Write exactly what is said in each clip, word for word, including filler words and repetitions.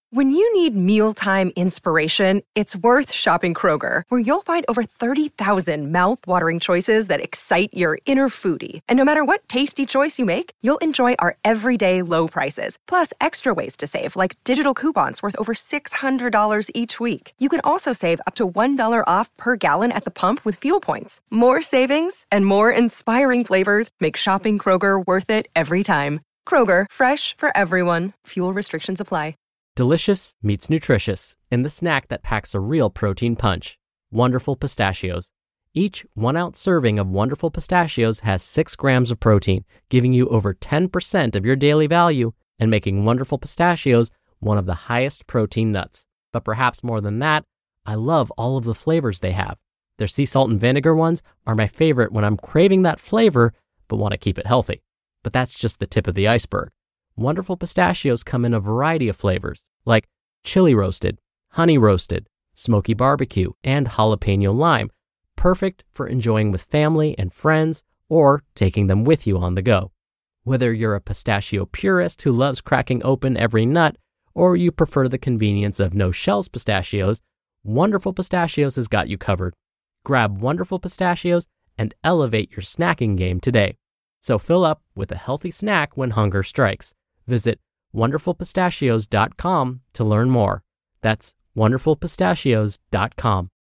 When you need mealtime inspiration, it's worth shopping Kroger, where you'll find over thirty thousand mouth-watering choices that excite your inner foodie. And no matter what tasty choice you make, you'll enjoy our everyday low prices, plus extra ways to save, like digital coupons worth over six hundred dollars each week. You can also save up to one dollar off per gallon at the pump with fuel points. More savings and more inspiring flavors make shopping Kroger worth it every time. Kroger, fresh for everyone. Fuel restrictions apply. Delicious meets nutritious in the snack that packs a real protein punch. Wonderful Pistachios. Each one-ounce serving of Wonderful Pistachios has six grams of protein, giving you over ten percent of your daily value and making Wonderful Pistachios one of the highest protein nuts. But perhaps more than that, I love all of the flavors they have. Their sea salt and vinegar ones are my favorite when I'm craving that flavor but want to keep it healthy. But that's just the tip of the iceberg. Wonderful Pistachios come in a variety of flavors, like chili roasted, honey roasted, smoky barbecue, and jalapeno lime, perfect for enjoying with family and friends or taking them with you on the go. Whether you're a pistachio purist who loves cracking open every nut, or you prefer the convenience of no-shells pistachios, Wonderful Pistachios has got you covered. Grab Wonderful Pistachios and elevate your snacking game today. So fill up with a healthy snack when hunger strikes. Visit wonderful pistachios dot com to learn more. That's wonderful pistachios dot com.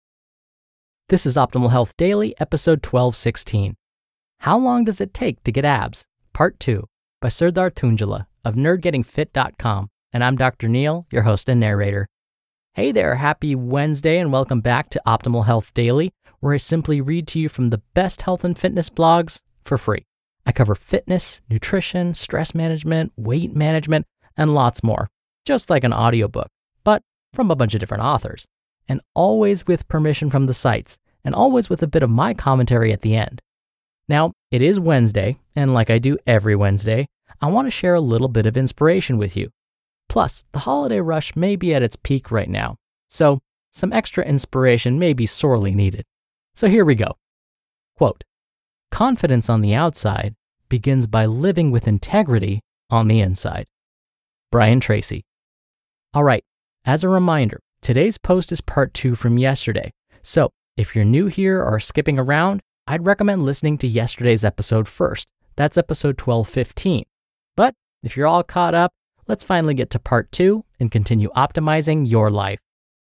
This is Optimal Health Daily, episode twelve sixteen. How Long Does It Take to Get Abs? Part two, by Serdar Tunjula of nerd getting fit dot com. And I'm Doctor Neil, your host and narrator. Hey there, happy Wednesday, and welcome back to Optimal Health Daily, where I simply read to you from the best health and fitness blogs for free. I cover fitness, nutrition, stress management, weight management, and lots more, just like an audiobook, but from a bunch of different authors, and always with permission from the sites, and always with a bit of my commentary at the end. Now, it is Wednesday, and like I do every Wednesday, I want to share a little bit of inspiration with you. Plus, the holiday rush may be at its peak right now, so some extra inspiration may be sorely needed. So here we go. Quote, "Confidence on the outside begins by living with integrity on the inside." Brian Tracy. All right, as a reminder, today's post is part two from yesterday. So if you're new here or skipping around, I'd recommend listening to yesterday's episode first. That's episode twelve fifteen. But if you're all caught up, let's finally get to part two and continue optimizing your life.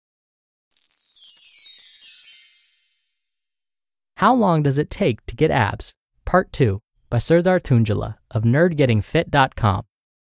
How Long Does It Take to Get Abs? Part two, by Serdar Tunjula of nerd getting fit dot com.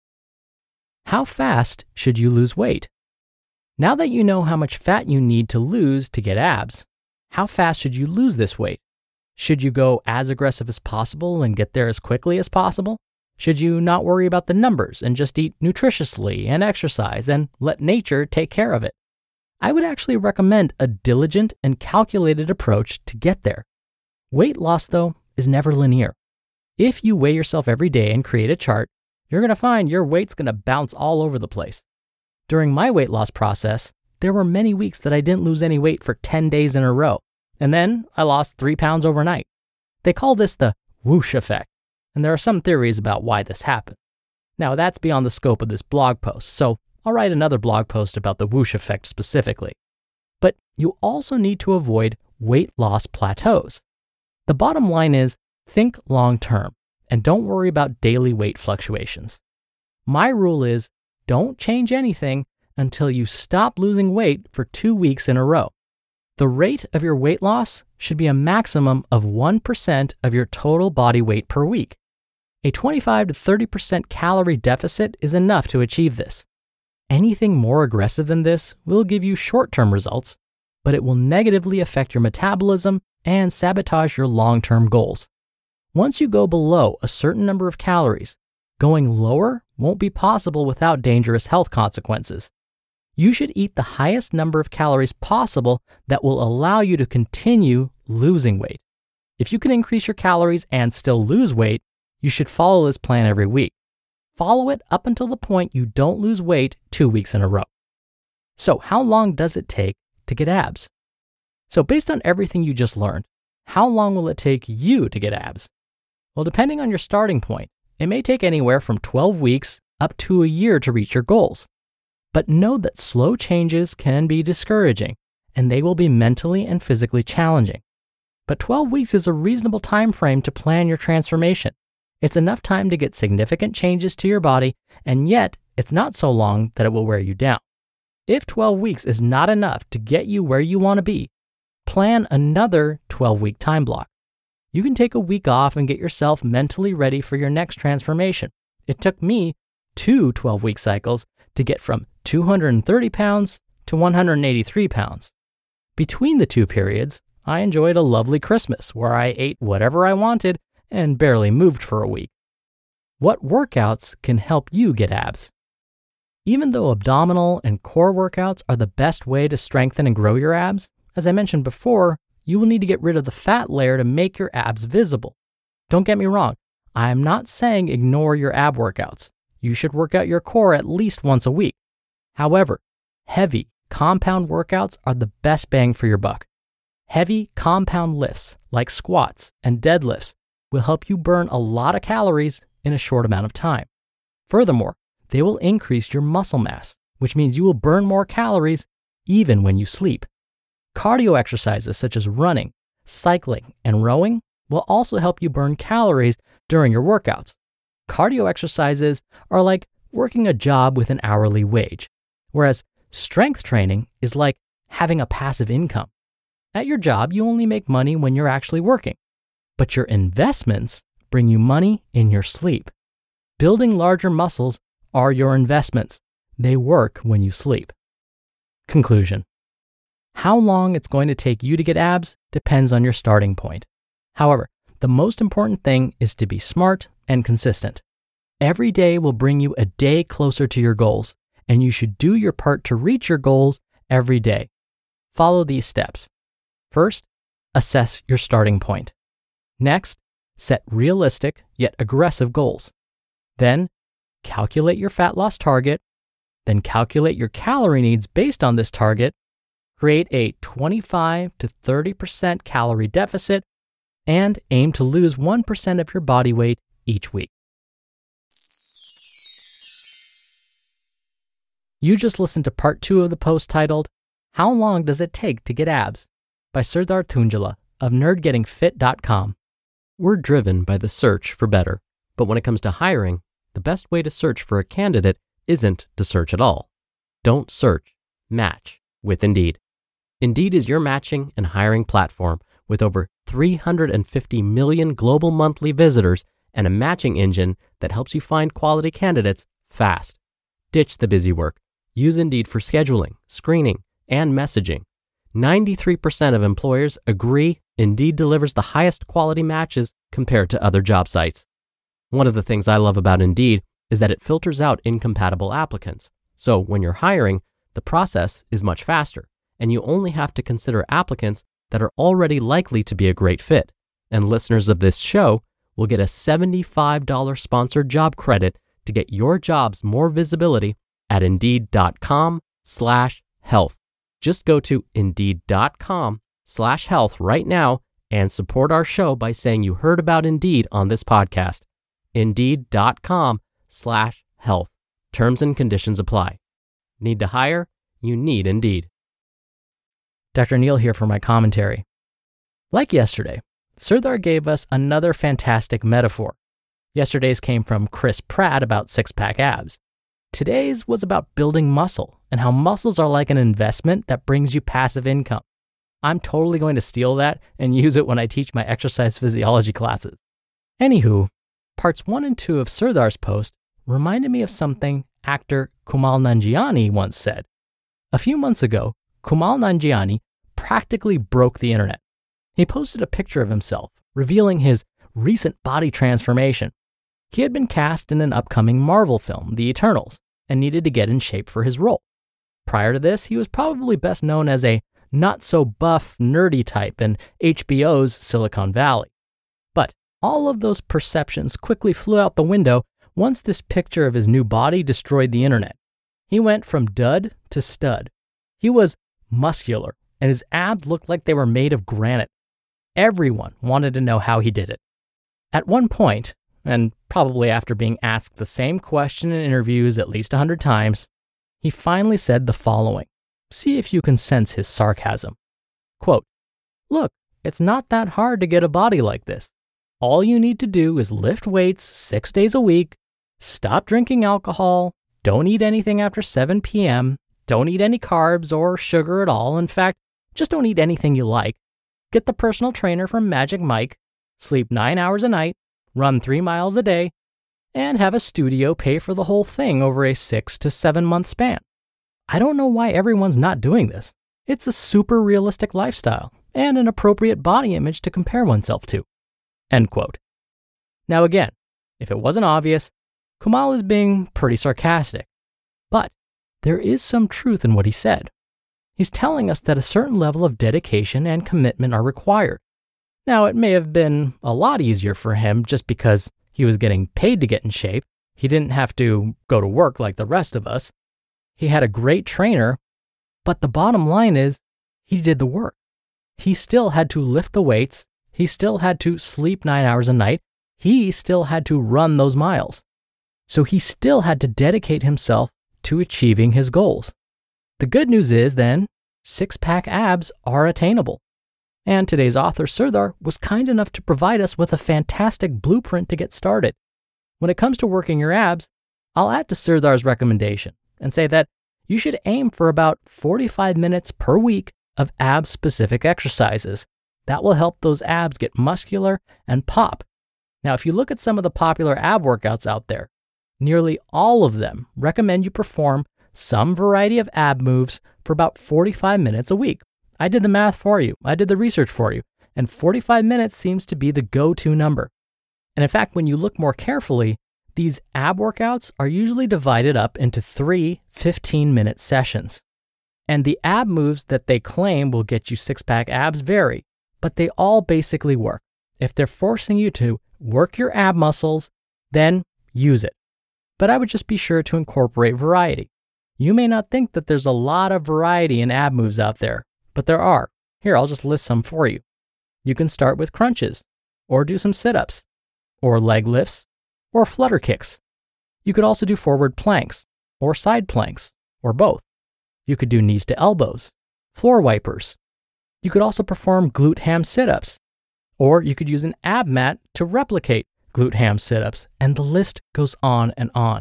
How fast should you lose weight? Now that you know how much fat you need to lose to get abs, how fast should you lose this weight? Should you go as aggressive as possible and get there as quickly as possible? Should you not worry about the numbers and just eat nutritiously and exercise and let nature take care of it? I would actually recommend a diligent and calculated approach to get there. Weight loss, though, is never linear. If you weigh yourself every day and create a chart, you're going to find your weight's going to bounce all over the place. During my weight loss process, there were many weeks that I didn't lose any weight for ten days in a row, and then I lost three pounds overnight. They call this the whoosh effect, and there are some theories about why this happened. Now, that's beyond the scope of this blog post, so I'll write another blog post about the whoosh effect specifically. But you also need to avoid weight loss plateaus. The bottom line is, think long-term, and don't worry about daily weight fluctuations. My rule is, don't change anything until you stop losing weight for two weeks in a row. The rate of your weight loss should be a maximum of one percent of your total body weight per week. A twenty-five to thirty percent calorie deficit is enough to achieve this. Anything more aggressive than this will give you short-term results, but it will negatively affect your metabolism and sabotage your long-term goals. Once you go below a certain number of calories, going lower won't be possible without dangerous health consequences. You should eat the highest number of calories possible that will allow you to continue losing weight. If you can increase your calories and still lose weight, you should follow this plan every week. Follow it up until the point you don't lose weight two weeks in a row. So how long does it take to get abs? So based on everything you just learned, how long will it take you to get abs? Well, depending on your starting point, it may take anywhere from twelve weeks up to a year to reach your goals. But know that slow changes can be discouraging, and they will be mentally and physically challenging. But twelve weeks is a reasonable time frame to plan your transformation. It's enough time to get significant changes to your body, and yet it's not so long that it will wear you down. If twelve weeks is not enough to get you where you want to be, plan another twelve-week time block. You can take a week off and get yourself mentally ready for your next transformation. It took me two twelve-week cycles to get from two hundred thirty pounds to one hundred eighty-three pounds. Between the two periods, I enjoyed a lovely Christmas where I ate whatever I wanted and barely moved for a week. What workouts can help you get abs? Even though abdominal and core workouts are the best way to strengthen and grow your abs, as I mentioned before, you will need to get rid of the fat layer to make your abs visible. Don't get me wrong, I am not saying ignore your ab workouts. You should work out your core at least once a week. However, heavy, compound workouts are the best bang for your buck. Heavy, compound lifts, like squats and deadlifts, will help you burn a lot of calories in a short amount of time. Furthermore, they will increase your muscle mass, which means you will burn more calories even when you sleep. Cardio exercises such as running, cycling, and rowing will also help you burn calories during your workouts. Cardio exercises are like working a job with an hourly wage, whereas strength training is like having a passive income. At your job, you only make money when you're actually working, but your investments bring you money in your sleep. Building larger muscles are your investments. They work when you sleep. Conclusion. How long it's going to take you to get abs depends on your starting point. However, the most important thing is to be smart and consistent. Every day will bring you a day closer to your goals, and you should do your part to reach your goals every day. Follow these steps. First, assess your starting point. Next, set realistic yet aggressive goals. Then, calculate your fat loss target. Then calculate your calorie needs based on this target. Create a twenty-five to thirty percent calorie deficit, and aim to lose one percent of your body weight each week. You just listened to part two of the post titled, How Long Does It Take to Get Abs? By Serdar Tunjala of nerd getting fit dot com. We're driven by the search for better, but when it comes to hiring, the best way to search for a candidate isn't to search at all. Don't search, match with Indeed. Indeed is your matching and hiring platform with over three hundred fifty million global monthly visitors and a matching engine that helps you find quality candidates fast. Ditch the busy work. Use Indeed for scheduling, screening, and messaging. ninety-three percent of employers agree Indeed delivers the highest quality matches compared to other job sites. One of the things I love about Indeed is that it filters out incompatible applicants. So when you're hiring, the process is much faster, and you only have to consider applicants that are already likely to be a great fit. And listeners of this show will get a seventy-five dollars sponsored job credit to get your jobs more visibility at Indeed.com slash health. Just go to Indeed.com slash health right now and support our show by saying you heard about Indeed on this podcast. Indeed.com slash health. Terms and conditions apply. Need to hire? You need Indeed. Doctor Neil here for my commentary. Like yesterday, Serdar gave us another fantastic metaphor. Yesterday's came from Chris Pratt about six-pack abs. Today's was about building muscle and how muscles are like an investment that brings you passive income. I'm totally going to steal that and use it when I teach my exercise physiology classes. Anywho, parts one and two of Serdar's post reminded me of something actor Kumail Nanjiani once said. A few months ago, Kumail Nanjiani practically broke the internet. He posted a picture of himself, revealing his recent body transformation. He had been cast in an upcoming Marvel film, The Eternals, and needed to get in shape for his role. Prior to this, he was probably best known as a not-so-buff, nerdy type in H B O's Silicon Valley. But all of those perceptions quickly flew out the window once this picture of his new body destroyed the internet. He went from dud to stud. He was muscular, and his abs looked like they were made of granite. Everyone wanted to know how he did it. At one point, and probably after being asked the same question in interviews at least a hundred times, he finally said the following. See if you can sense his sarcasm. Quote, "Look, it's not that hard to get a body like this. All you need to do is lift weights six days a week, stop drinking alcohol, don't eat anything after seven p.m., don't eat any carbs or sugar at all. In fact, just don't eat anything you like. Get the personal trainer from Magic Mike, sleep nine hours a night, run three miles a day, and have a studio pay for the whole thing over a six to seven month span. I don't know why everyone's not doing this. It's a super realistic lifestyle and an appropriate body image to compare oneself to." End quote. Now again, if it wasn't obvious, Kumail is being pretty sarcastic. But there is some truth in what he said. He's telling us that a certain level of dedication and commitment are required. Now, it may have been a lot easier for him just because he was getting paid to get in shape. He didn't have to go to work like the rest of us. He had a great trainer, but the bottom line is he did the work. He still had to lift the weights. He still had to sleep nine hours a night. He still had to run those miles. So he still had to dedicate himself to achieving his goals. The good news is then, six-pack abs are attainable. And today's author, Serdar, was kind enough to provide us with a fantastic blueprint to get started. When it comes to working your abs, I'll add to Serdar's recommendation and say that you should aim for about forty-five minutes per week of ab-specific exercises. That will help those abs get muscular and pop. Now, if you look at some of the popular ab workouts out there, nearly all of them recommend you perform some variety of ab moves for about forty-five minutes a week. I did the math for you. I did the research for you. And forty-five minutes seems to be the go-to number. And in fact, when you look more carefully, these ab workouts are usually divided up into three fifteen-minute sessions. And the ab moves that they claim will get you six-pack abs vary, but they all basically work. If they're forcing you to work your ab muscles, then use it. But I would just be sure to incorporate variety. You may not think that there's a lot of variety in ab moves out there, but there are. Here, I'll just list some for you. You can start with crunches, or do some sit-ups, or leg lifts, or flutter kicks. You could also do forward planks, or side planks, or both. You could do knees to elbows, floor wipers. You could also perform glute ham sit-ups, or you could use an ab mat to replicate glute ham sit-ups, and the list goes on and on.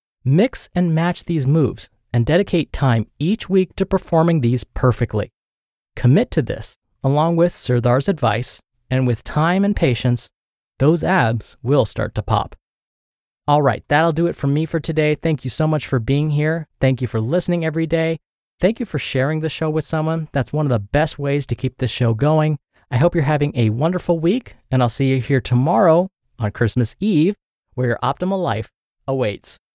Mix and match these moves and dedicate time each week to performing these perfectly. Commit to this, along with Serdar's advice, and with time and patience, those abs will start to pop. All right, that'll do it from me for today. Thank you so much for being here. Thank you for listening every day. Thank you for sharing the show with someone. That's one of the best ways to keep this show going. I hope you're having a wonderful week, and I'll see you here tomorrow on Christmas Eve, where your optimal life awaits.